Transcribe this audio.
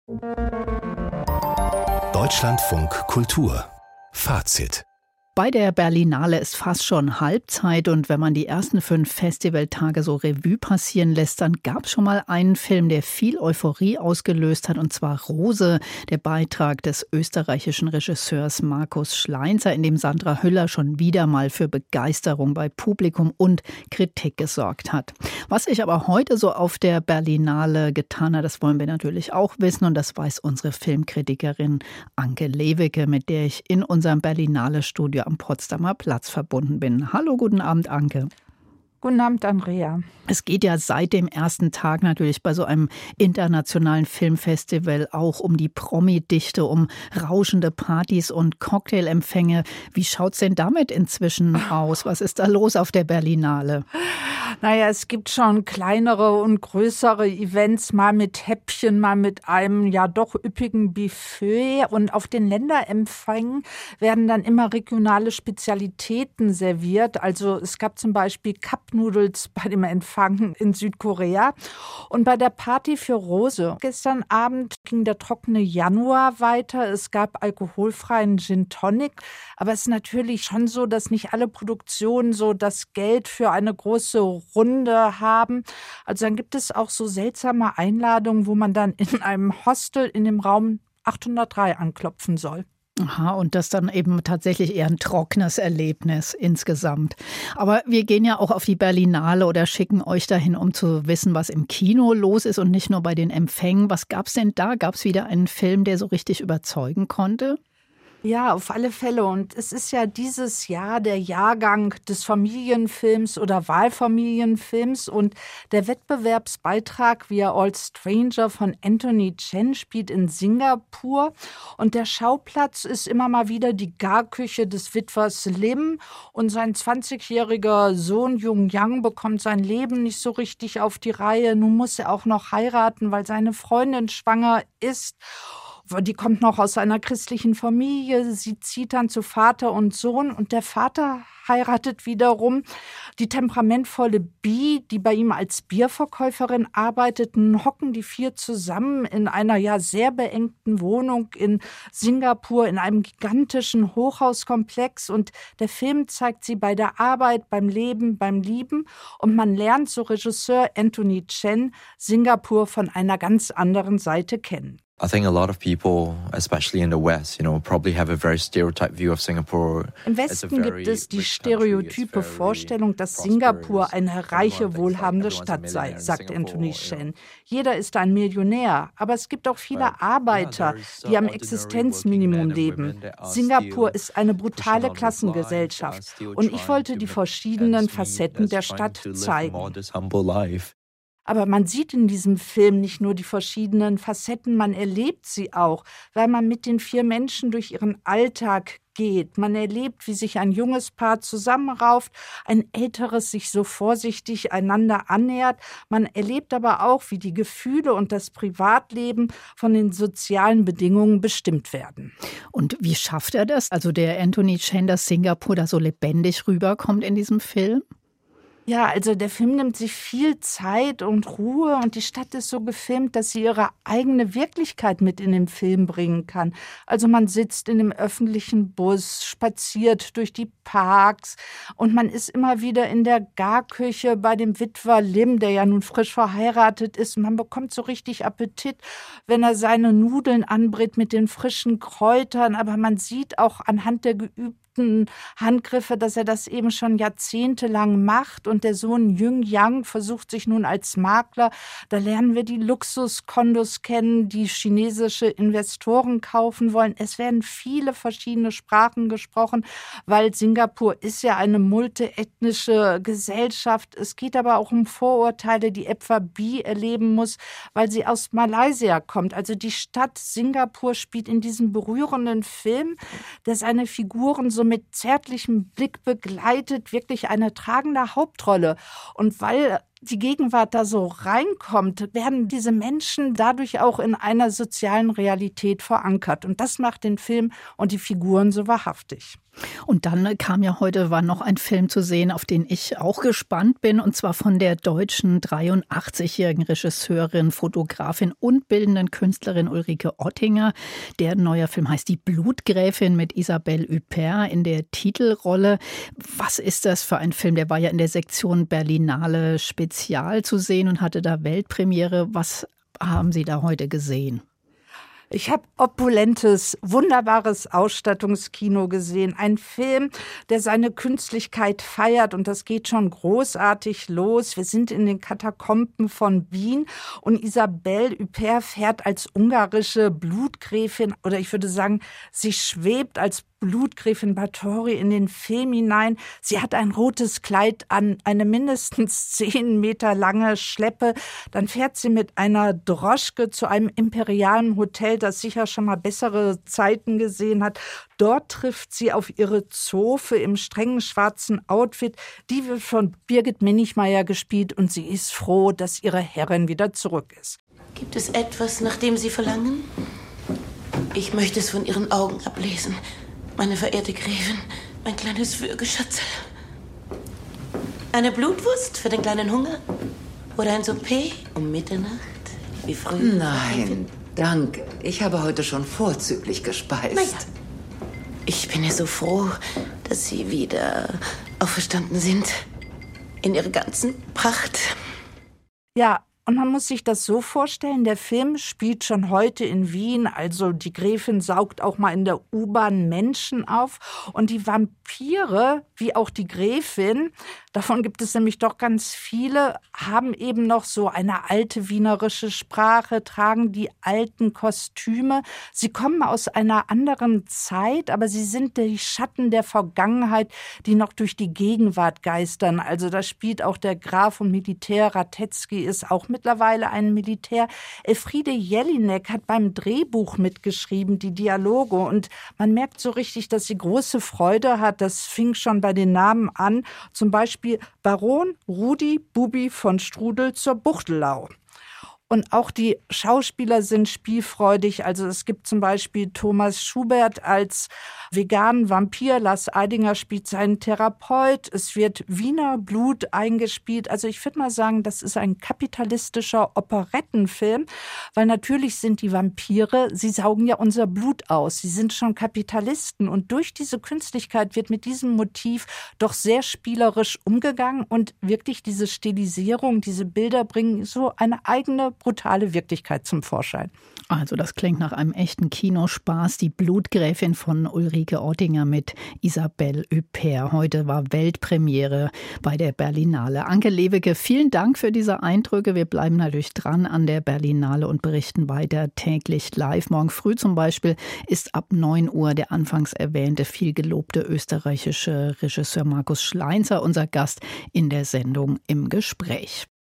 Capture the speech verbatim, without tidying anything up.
Deutschlandfunk Kultur Fazit. Bei der Berlinale ist fast schon Halbzeit und wenn man die ersten fünf Festivaltage so Revue passieren lässt, dann gab es schon mal einen Film, der viel Euphorie ausgelöst hat, und zwar Rose, der Beitrag des österreichischen Regisseurs Markus Schleinzer, in dem Sandra Hüller schon wieder mal für Begeisterung bei Publikum und Kritik gesorgt hat. Was sich aber heute so auf der Berlinale getan hat, das wollen wir natürlich auch wissen, und das weiß unsere Filmkritikerin Anke Lewicke, mit der ich in unserem Berlinale-Studio am Potsdamer Platz verbunden bin. Hallo, guten Abend, Anke. Guten Abend, Andrea. Es geht ja seit dem ersten Tag natürlich bei so einem internationalen Filmfestival auch um die Promi-Dichte, um rauschende Partys und Cocktailempfänge. Wie schaut's denn damit inzwischen aus? Was ist da los auf der Berlinale? Naja, es gibt schon kleinere und größere Events, mal mit Häppchen, mal mit einem ja doch üppigen Buffet. Und auf den Länderempfängen werden dann immer regionale Spezialitäten serviert. Also es gab zum Beispiel Cup-Noodles bei dem Empfang in Südkorea. Und bei der Party für Rose gestern Abend ging der trockene Januar weiter. Es gab alkoholfreien Gin Tonic. Aber es ist natürlich schon so, dass nicht alle Produktionen so das Geld für eine große Runde haben. Also dann gibt es auch so seltsame Einladungen, wo man dann in einem Hostel in dem Raum achthundertdrei anklopfen soll. Aha, und das dann eben tatsächlich eher ein trockenes Erlebnis insgesamt. Aber wir gehen ja auch auf die Berlinale oder schicken euch dahin, um zu wissen, was im Kino los ist und nicht nur bei den Empfängen. Was gab's denn da? Gab's wieder einen Film, der so richtig überzeugen konnte? Ja, auf alle Fälle. Und es ist ja dieses Jahr der Jahrgang des Familienfilms oder Wahlfamilienfilms. Und der Wettbewerbsbeitrag We Are All Stranger von Anthony Chen spielt in Singapur. Und der Schauplatz ist immer mal wieder die Garküche des Witwers Lim. Und sein zwanzigjähriger Sohn Jung Yang bekommt sein Leben nicht so richtig auf die Reihe. Nun muss er auch noch heiraten, weil seine Freundin schwanger ist. Die kommt noch aus einer christlichen Familie. Sie zieht dann zu Vater und Sohn. Und der Vater heiratet wiederum die temperamentvolle Bee, die bei ihm als Bierverkäuferin arbeitet. Nun hocken die vier zusammen in einer ja sehr beengten Wohnung in Singapur, in einem gigantischen Hochhauskomplex. Und der Film zeigt sie bei der Arbeit, beim Leben, beim Lieben. Und man lernt, so Regisseur Anthony Chen, Singapur von einer ganz anderen Seite kennen. I think a lot of people, especially in the West, you know, probably have a very stereotyped view of Singapore. Im Westen gibt es die stereotype Vorstellung, dass Singapur eine reiche, wohlhabende Stadt sei, sagt Anthony Chen. Jeder ist ein Millionär, aber es gibt auch viele Arbeiter, die am Existenzminimum leben. Singapur ist eine brutale Klassengesellschaft und ich wollte die verschiedenen Facetten der Stadt zeigen. Aber man sieht in diesem Film nicht nur die verschiedenen Facetten, man erlebt sie auch, weil man mit den vier Menschen durch ihren Alltag geht. Man erlebt, wie sich ein junges Paar zusammenrauft, ein älteres sich so vorsichtig einander annähert. Man erlebt aber auch, wie die Gefühle und das Privatleben von den sozialen Bedingungen bestimmt werden. Und wie schafft er das? Also der Anthony Chen, dass Singapur da so lebendig rüberkommt in diesem Film? Ja, also der Film nimmt sich viel Zeit und Ruhe und die Stadt ist so gefilmt, dass sie ihre eigene Wirklichkeit mit in den Film bringen kann. Also man sitzt in dem öffentlichen Bus, spaziert durch die Parks und man ist immer wieder in der Garküche bei dem Witwer Lim, der ja nun frisch verheiratet ist. Man bekommt so richtig Appetit, wenn er seine Nudeln anbrät mit den frischen Kräutern, aber man sieht auch anhand der geübten Handgriffe, dass er das eben schon jahrzehntelang macht und der Sohn Jung Yang versucht sich nun als Makler. Da lernen wir die Luxuskondos kennen, die chinesische Investoren kaufen wollen. Es werden viele verschiedene Sprachen gesprochen, weil Singapur ist ja eine multiethnische Gesellschaft. Es geht aber auch um Vorurteile, die etwa Bee erleben muss, weil sie aus Malaysia kommt. Also die Stadt Singapur spielt in diesem berührenden Film, der seine Figuren so mit zärtlichem Blick begleitet, wirklich eine tragende Hauptrolle. Und weil die Gegenwart da so reinkommt, werden diese Menschen dadurch auch in einer sozialen Realität verankert. Und das macht den Film und die Figuren so wahrhaftig. Und dann kam ja heute, war noch ein Film zu sehen, auf den ich auch gespannt bin, und zwar von der deutschen dreiundachtzigjährigen Regisseurin, Fotografin und bildenden Künstlerin Ulrike Ottinger. Der neue Film heißt Die Blutgräfin mit Isabelle Huppert in der Titelrolle. Was ist das für ein Film? Der war ja in der Sektion Berlinale Spezial zu sehen und hatte da Weltpremiere. Was haben Sie da heute gesehen? Ich habe opulentes, wunderbares Ausstattungskino gesehen. Ein Film, der seine Künstlichkeit feiert, und das geht schon großartig los. Wir sind in den Katakomben von Wien und Isabelle Huppert fährt als ungarische Blutgräfin, oder ich würde sagen, sie schwebt als Blutgräfin Báthory in den Film hinein. Sie hat ein rotes Kleid an, eine mindestens zehn Meter lange Schleppe. Dann fährt sie mit einer Droschke zu einem imperialen Hotel, das sicher schon mal bessere Zeiten gesehen hat. Dort trifft sie auf ihre Zofe im strengen schwarzen Outfit. Die wird von Birgit Minichmeier gespielt und sie ist froh, dass ihre Herrin wieder zurück ist. Gibt es etwas, nach dem Sie verlangen? Ich möchte es von Ihren Augen ablesen. Meine verehrte Gräfin, mein kleines Würgeschatzel. Eine Blutwurst für den kleinen Hunger? Oder ein Souper um Mitternacht? Wie früh? Nein, danke. Ich habe heute schon vorzüglich gespeist. Na ja. Ich bin ja so froh, dass Sie wieder auferstanden sind. In Ihrer ganzen Pracht. Ja, und man muss sich das so vorstellen, der Film spielt schon heute in Wien, also die Gräfin saugt auch mal in der U-Bahn Menschen auf, und die Vampire, wie auch die Gräfin, davon gibt es nämlich doch ganz viele, haben eben noch so eine alte wienerische Sprache, tragen die alten Kostüme. Sie kommen aus einer anderen Zeit, aber sie sind die Schatten der Vergangenheit, die noch durch die Gegenwart geistern. Also da spielt auch der Graf und Militär Radetzky, ist auch mittlerweile ein Militär. Elfriede Jelinek hat beim Drehbuch mitgeschrieben, die Dialoge, und man merkt so richtig, dass sie große Freude hat. Das fing schon bei den Namen an, zum Beispiel Baron Rudi Bubi von Strudel zur Buchtelau. Und auch die Schauspieler sind spielfreudig. Also es gibt zum Beispiel Thomas Schubert als veganen Vampir. Lars Eidinger spielt seinen Therapeut. Es wird Wiener Blut eingespielt. Also ich würde mal sagen, das ist ein kapitalistischer Operettenfilm, weil natürlich sind die Vampire, sie saugen ja unser Blut aus. Sie sind schon Kapitalisten. Und durch diese Künstlichkeit wird mit diesem Motiv doch sehr spielerisch umgegangen. Und wirklich diese Stilisierung, diese Bilder bringen so eine eigene brutale Wirklichkeit zum Vorschein. Also das klingt nach einem echten Kinospaß. Die Blutgräfin von Ulrike Ottinger mit Isabelle Huppert. Heute war Weltpremiere bei der Berlinale. Anke Lewicke, vielen Dank für diese Eindrücke. Wir bleiben natürlich dran an der Berlinale und berichten weiter täglich live. Morgen früh zum Beispiel ist ab neun Uhr der anfangs erwähnte, viel gelobte österreichische Regisseur Markus Schleinzer unser Gast in der Sendung Im Gespräch.